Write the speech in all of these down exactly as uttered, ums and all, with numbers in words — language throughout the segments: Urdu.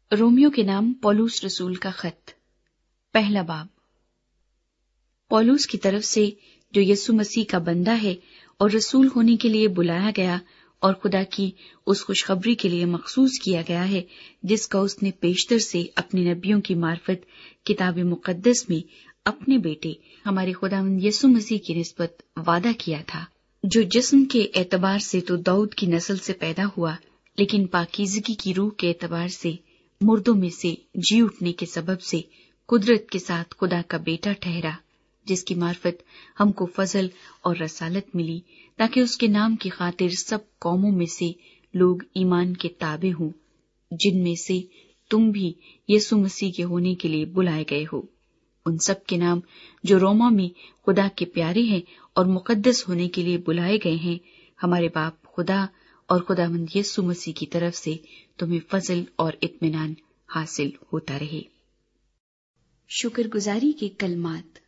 رومیو کے نام پولوس رسول کا خط، پہلا باب۔ پولوس کی طرف سے جو یسوع مسیح کا بندہ ہے اور رسول ہونے کے لیے بلایا گیا اور خدا کی اس خوشخبری کے لیے مخصوص کیا گیا ہے جس کا اس نے پیشتر سے اپنے نبیوں کی معرفت کتاب مقدس میں اپنے بیٹے ہمارے خداوند یسوع مسیح کی نسبت وعدہ کیا تھا، جو جسم کے اعتبار سے تو داؤد کی نسل سے پیدا ہوا، لیکن پاکیزگی کی روح کے اعتبار سے مردوں میں سے جی اٹھنے کے سبب سے قدرت کے ساتھ خدا کا بیٹا ٹھہرا، جس کی معرفت ہم کو فضل اور رسالت ملی تاکہ اس کے نام کی خاطر سب قوموں میں سے لوگ ایمان کے تابع ہوں، جن میں سے تم بھی یسوع مسیح کے ہونے کے لیے بلائے گئے ہو۔ ان سب کے نام جو روما میں خدا کے پیارے ہیں اور مقدس ہونے کے لیے بلائے گئے ہیں، ہمارے باپ خدا اور خداوند یسوع مسیح کی طرف سے تمہیں فضل اور اطمینان حاصل ہوتا رہے۔ شکر گزاری کے کلمات۔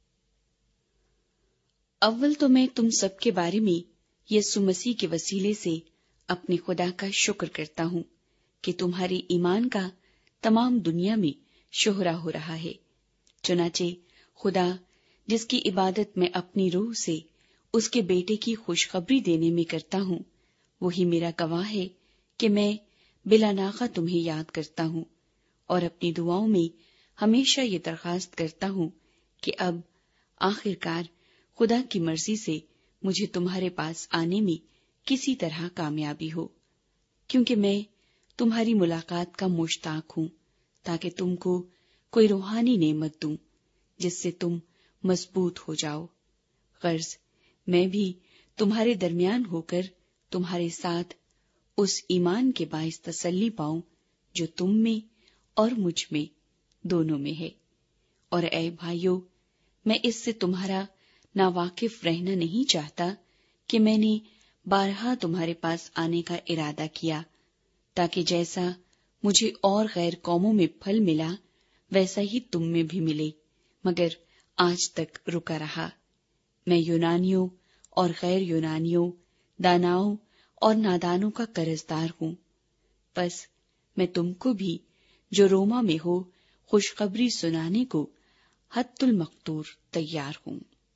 اول تو میں تم سب کے بارے میں یسوع مسیح کے وسیلے سے اپنے خدا کا شکر کرتا ہوں کہ تمہارے ایمان کا تمام دنیا میں شہرا ہو رہا ہے۔ چنانچہ خدا جس کی عبادت میں اپنی روح سے اس کے بیٹے کی خوشخبری دینے میں کرتا ہوں، وہی میرا گواہ ہے کہ میں بلا ناغہ تمہیں یاد کرتا ہوں اور اپنی دعاؤں میں ہمیشہ یہ درخواست کرتا ہوں کہ اب آخر کار خدا کی مرضی سے مجھے تمہارے پاس آنے میں کسی طرح کامیابی ہو، کیونکہ میں تمہاری ملاقات کا مشتاق ہوں، تاکہ تم کو کوئی روحانی نعمت دوں جس سے تم مضبوط ہو جاؤ، غرض میں بھی تمہارے درمیان ہو کر تمہارے ساتھ اس ایمان کے باعث تسلی پاؤں جو تم میں اور مجھ میں دونوں میں ہے۔ اور اے بھائیو، میں اس سے تمہارا ناواقف رہنا نہیں چاہتا کہ میں نے بارہا تمہارے پاس آنے کا ارادہ کیا، تاکہ جیسا مجھے اور غیر قوموں میں پھل ملا ویسا ہی تم میں بھی ملے، مگر آج تک رکا رہا۔ میں یونانیوں اور غیر یونانیوں، داناؤں اور نادانوں کا قرضدار ہوں، بس میں تم کو بھی جو روما میں ہو خوشخبری سنانے کو حت المقدور تیار ہوں۔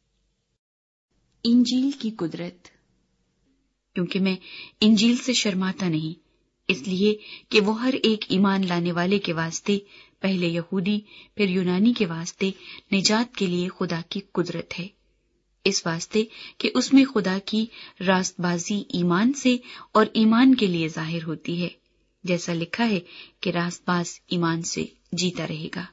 انجیل کی قدرت۔ کیونکہ میں انجیل سے شرماتا نہیں، اس لیے کہ وہ ہر ایک ایمان لانے والے کے واسطے، پہلے یہودی پھر یونانی کے واسطے نجات کے لیے خدا کی قدرت ہے، اس واسطے کہ اس میں خدا کی راست بازی ایمان سے اور ایمان کے لیے ظاہر ہوتی ہے، جیسا لکھا ہے کہ راست باز ایمان سے جیتا رہے گا۔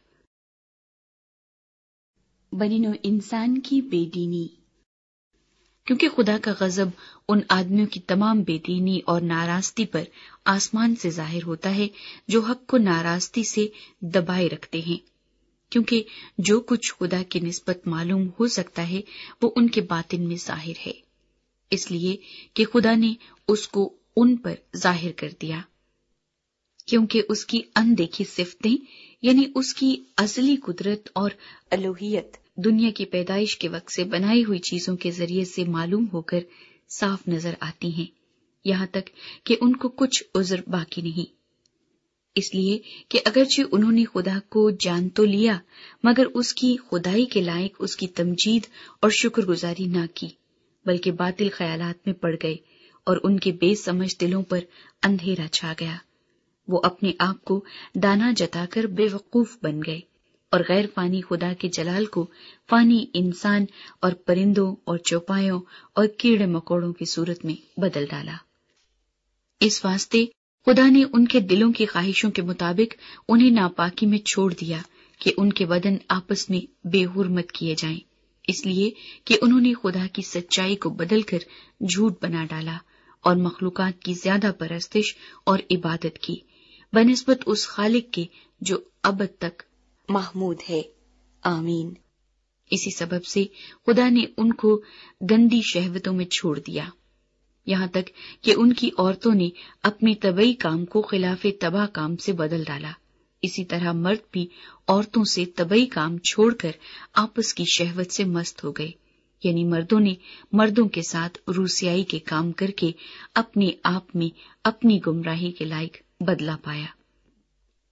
بنی نوع انسان کی بے دینی۔ کیونکہ خدا کا غضب ان آدمیوں کی تمام بے دینی اور ناراستی پر آسمان سے ظاہر ہوتا ہے جو حق کو ناراستی سے دبائے رکھتے ہیں، کیونکہ جو کچھ خدا کی نسبت معلوم ہو سکتا ہے وہ ان کے باطن میں ظاہر ہے، اس لیے کہ خدا نے اس کو ان پر ظاہر کر دیا، کیونکہ اس کی اندیکھی صفتیں یعنی اس کی اصلی قدرت اور الوہیت دنیا کی پیدائش کے وقت سے بنائی ہوئی چیزوں کے ذریعے سے معلوم ہو کر صاف نظر آتی ہیں، یہاں تک کہ ان کو کچھ عذر باقی نہیں، اس لیے کہ اگرچہ انہوں نے خدا کو جان تو لیا مگر اس کی خدائی کے لائق اس کی تمجید اور شکر گزاری نہ کی، بلکہ باطل خیالات میں پڑ گئے اور ان کے بے سمجھ دلوں پر اندھیرا چھا گیا، وہ اپنے آپ کو دانا جتا کر بے وقوف بن گئے اور غیر فانی خدا کے جلال کو فانی انسان اور پرندوں اور چوپایوں اور کیڑے مکوڑوں کی صورت میں بدل ڈالا۔ اس واسطے خدا نے ان کے دلوں کی خواہشوں کے مطابق انہیں ناپاکی میں چھوڑ دیا کہ ان کے بدن آپس میں بے حرمت کیے جائیں، اس لیے کہ انہوں نے خدا کی سچائی کو بدل کر جھوٹ بنا ڈالا اور مخلوقات کی زیادہ پرستش اور عبادت کی بنسبت اس خالق کے جو ابد تک محمود ہے، آمین۔ اسی سبب سے خدا نے ان کو گندی شہوتوں میں چھوڑ دیا، یہاں تک کہ ان کی عورتوں نے اپنی طبعی کام کو خلاف تباہ کام سے بدل ڈالا، اسی طرح مرد بھی عورتوں سے طبعی کام چھوڑ کر آپس کی شہوت سے مست ہو گئے، یعنی مردوں نے مردوں کے ساتھ روسیائی کے کام کر کے اپنے آپ میں اپنی گمراہی کے لائق بدلہ پایا۔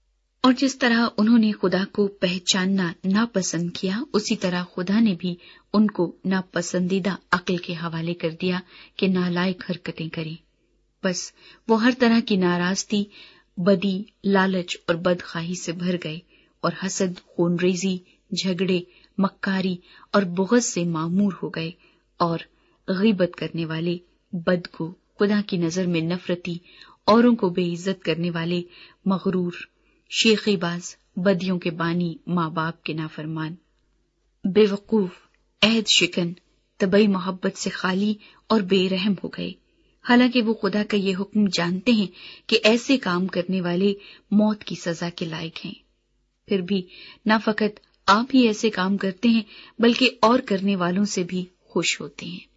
اور جس طرح انہوں نے خدا کو پہچاننا ناپسند کیا، اسی طرح خدا نے بھی ان کو ناپسندیدہ عقل کے حوالے کر دیا کہ نالائق حرکتیں کریں۔ بس وہ ہر طرح کی ناراستی، بدی، لالچ اور بدخواہی سے بھر گئے اور حسد، خون ریزی، جھگڑے، مکاری اور بغض سے معمور ہو گئے، اور غیبت کرنے والے، بدگو، خدا کی نظر میں نفرتی، اوروں کو بے عزت کرنے والے، مغرور، شیخی باز، بدیوں کے بانی، ماں باپ کے نافرمان، بے وقوف، عہد شکن، طبعی محبت سے خالی اور بے رحم ہو گئے، حالانکہ وہ خدا کا یہ حکم جانتے ہیں کہ ایسے کام کرنے والے موت کی سزا کے لائق ہیں۔ پھر بھی نہ فقط آپ ہی ایسے کام کرتے ہیں بلکہ اور کرنے والوں سے بھی خوش ہوتے ہیں۔